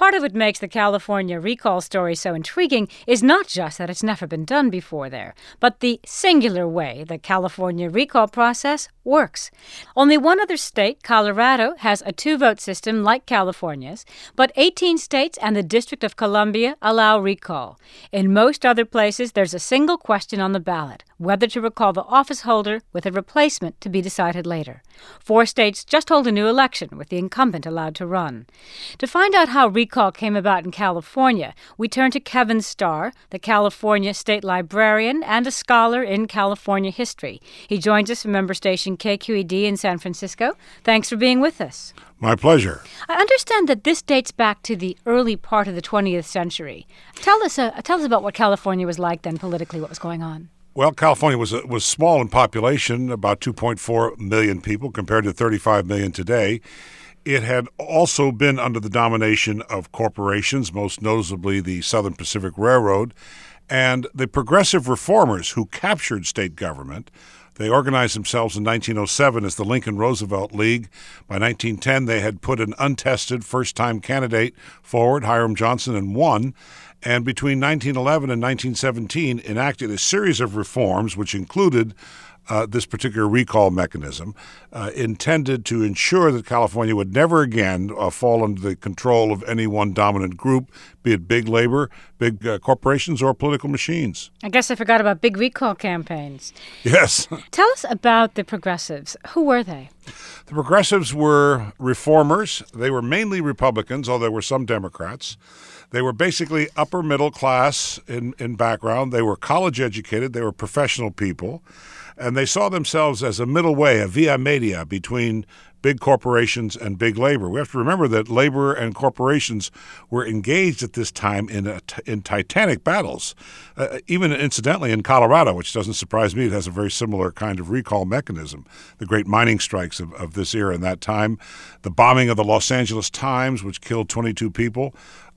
Part of what makes the California recall story so intriguing is not just that it's never been done before there, but the singular way the California recall process works. Only one other state, Colorado, has a two-vote system like California's, but 18 states and the District of Columbia allow recall. In most other places, there's a single question on the ballot, whether to recall the office holder with a replacement to be decided later. 4 states just hold a new election with the incumbent allowed to run. To find out how recall came about in California, we turn to Kevin Starr, the California state librarian and a scholar in California history. He joins us from member station KQED in San Francisco. Thanks for being with us. My pleasure. I understand that this dates back to the early part of the 20th century. Tell us about what California was like then politically, what was going on. Well, California was small in population, about 2.4 million people compared to 35 million today. It had also been under the domination of corporations, most notably the Southern Pacific Railroad, and the progressive reformers who captured state government. They organized themselves in 1907 as the Lincoln-Roosevelt League. By 1910, they had put an untested first-time candidate forward, Hiram Johnson, and won. And between 1911 and 1917, enacted a series of reforms, which included this particular recall mechanism, intended to ensure that California would never again fall under the control of any one dominant group, be it big labor, big corporations, or political machines. I guess I forgot about big recall campaigns. Yes. Tell us about the progressives. Who were they? The progressives were reformers. They were mainly Republicans, although there were some Democrats. They were basically upper middle class in background. They were college educated. They were professional people. And they saw themselves as a middle way, a via media between big corporations and big labor. We have to remember that labor and corporations were engaged at this time in titanic battles. Even incidentally in Colorado, which doesn't surprise me, it has a very similar kind of recall mechanism. The great mining strikes of this era and that time, the bombing of the Los Angeles Times, which killed 22 people.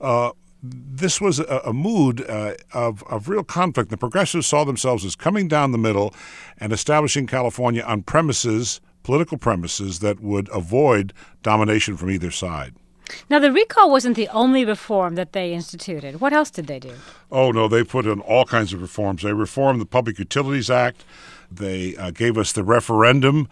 This was a mood of real conflict. The progressives saw themselves as coming down the middle and establishing California on political premises that would avoid domination from either side. Now, the recall wasn't the only reform that they instituted. What else did they do? Oh, no, they put in all kinds of reforms. They reformed the Public Utilities Act. They gave us the referendum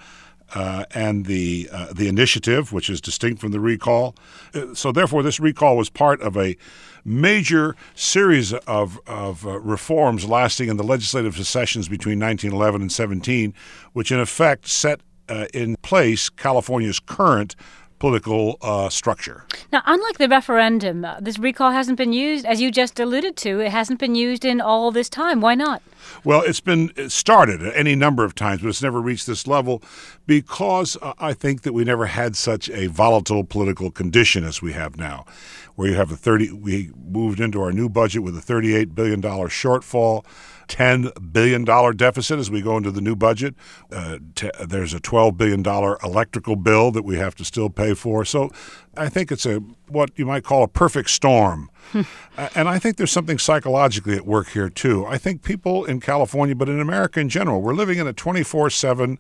and the initiative, which is distinct from the recall. So therefore, this recall was part of a major series of reforms lasting in the legislative sessions between 1911 and 17, which in effect set in place California's current political structure. Now, unlike the referendum, this recall hasn't been used, as you just alluded to, it hasn't been used in all this time. Why not? Well, it's been started any number of times, but it's never reached this level because I think that we never had such a volatile political condition as we have now, where you have we moved into our new budget with a $38 billion shortfall, $10 billion deficit as we go into the new budget. There's a $12 billion electrical bill that we have to still pay for. So I think it's what you might call a perfect storm. And I think there's something psychologically at work here, too. I think people in California, but in America in general, we're living in a 24/7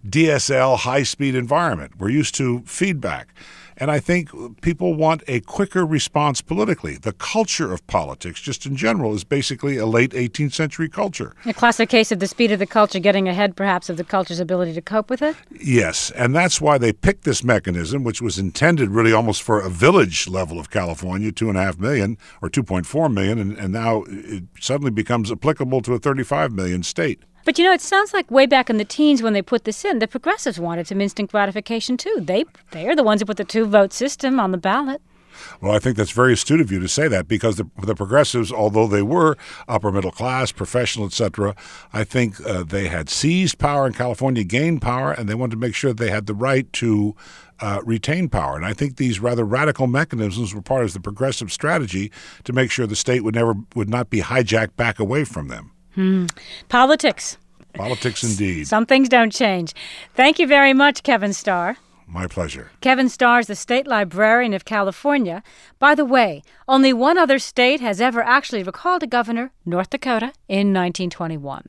DSL high-speed environment. We're used to feedback. And I think people want a quicker response politically. The culture of politics, just in general, is basically a late 18th century culture. A classic case of the speed of the culture getting ahead, perhaps, of the culture's ability to cope with it? Yes, and that's why they picked this mechanism, which was intended really almost for a village level of California, 2.5 million or 2.4 million, and now it suddenly becomes applicable to a 35 million state. But, it sounds like way back in the teens when they put this in, the progressives wanted some instant gratification, too. They are the ones who put the two-vote system on the ballot. Well, I think that's very astute of you to say that because the progressives, although they were upper middle class, professional, etc., I think they had seized power in California, gained power, and they wanted to make sure that they had the right to retain power. And I think these rather radical mechanisms were part of the progressive strategy to make sure the state would not be hijacked back away from them. Politics. Politics indeed. Some things don't change. Thank you very much, Kevin Starr. My pleasure. Kevin Starr is the state librarian of California. By the way, only one other state has ever actually recalled a governor, North Dakota, in 1921.